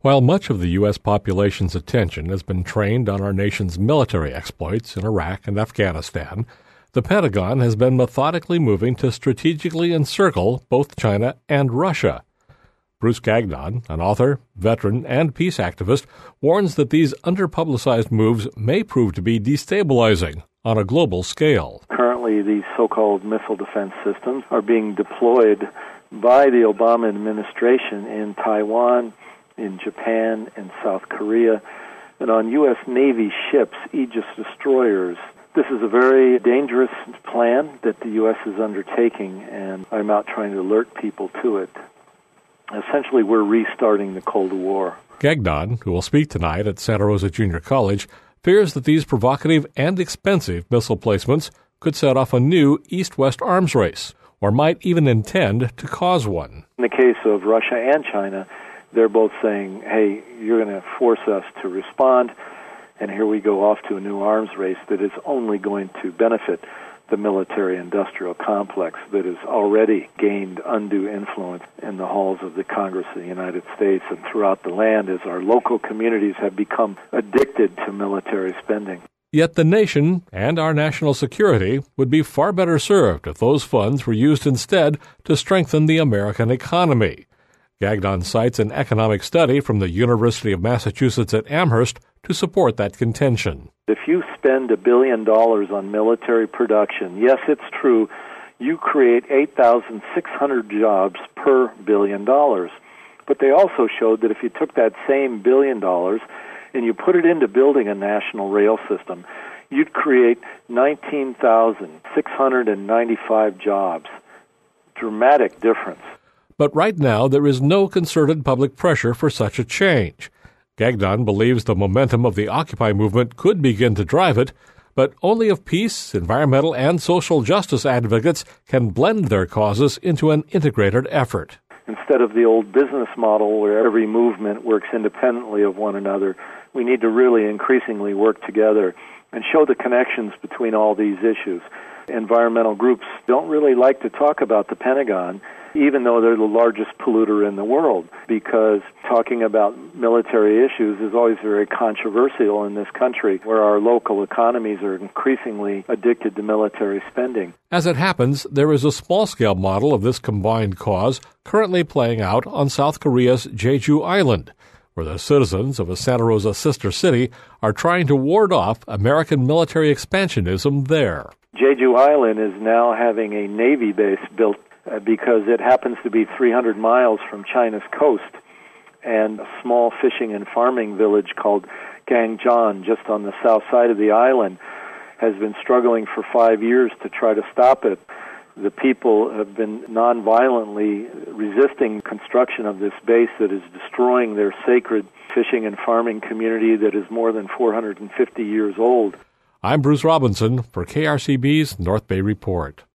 While much of the U.S. population's attention has been trained on our nation's military exploits in Iraq and Afghanistan, the Pentagon has been methodically moving to strategically encircle both China and Russia. Bruce Gagnon, an author, veteran, and peace activist, warns that these underpublicized moves may prove to be destabilizing on a global scale. Currently, these so-called missile defense systems are being deployed by the Obama administration in Taiwan, in Japan, and South Korea, and on U.S. Navy ships, Aegis destroyers. This is a very dangerous plan that the U.S. is undertaking, and I'm out trying to alert people to it. Essentially, we're restarting the Cold War. Gagnon, who will speak tonight at Santa Rosa Junior College, fears that these provocative and expensive missile placements could set off a new East-West arms race, or might even intend to cause one. In the case of Russia and China, they're both saying, hey, you're going to force us to respond, and here we go off to a new arms race that is only going to benefit the military-industrial complex that has already gained undue influence in the halls of the Congress of the United States and throughout the land as our local communities have become addicted to military spending. Yet the nation and our national security would be far better served if those funds were used instead to strengthen the American economy. Gagnon cites an economic study from the University of Massachusetts at Amherst to support that contention. If you spend $1 billion on military production, yes, it's true, you create 8,600 jobs per $1 billion. But they also showed that if you took that same $1 billion and you put it into building a national rail system, you'd create 19,695 jobs. Dramatic difference. But right now, there is no concerted public pressure for such a change. Gagnon believes the momentum of the Occupy movement could begin to drive it, but only if peace, environmental, and social justice advocates can blend their causes into an integrated effort. Instead of the old business model where every movement works independently of one another, we need to really increasingly work together and show the connections between all these issues. Environmental groups don't really like to talk about the Pentagon, even though they're the largest polluter in the world, because talking about military issues is always very controversial in this country, where our local economies are increasingly addicted to military spending. As it happens, there is a small-scale model of this combined cause currently playing out on South Korea's Jeju Island, where the citizens of a Santa Rosa sister city are trying to ward off American military expansionism there. Jeju Island is now having a Navy base built because it happens to be 300 miles from China's coast, and a small fishing and farming village called Gangjeon, just on the south side of the island, has been struggling for 5 years to try to stop it. The people have been nonviolently resisting construction of this base that is destroying their sacred fishing and farming community that is more than 450 years old. I'm Bruce Robinson for KRCB's North Bay Report.